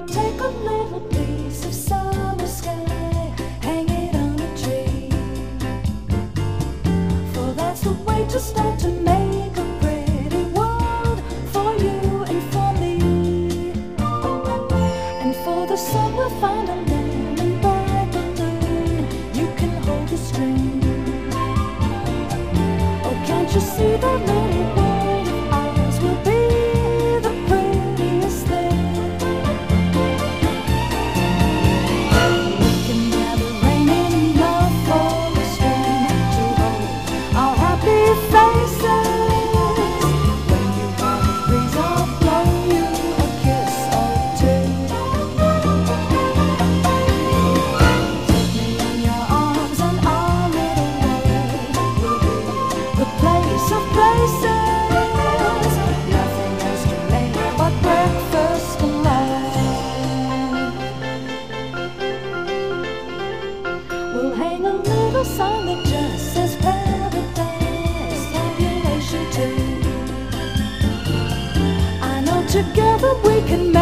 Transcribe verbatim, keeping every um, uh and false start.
take a little piece of summer sky, hang it on a tree. For that's the way to start to make a pretty world for you and for me. And for the sun we'll find a lemon bright balloon. You can hold the string. Oh, can't you see that little world of ours will be the prettiest thing? We can gather rain enough for the string to hold our happy faces. When you want a breeze, I'll blow you a kiss or two. Take me in your arms and our little world will be the place of places. Nothing else to make but breakfast and love. We'll hang a little sign that just says paradise, tabulation too. I know together we can make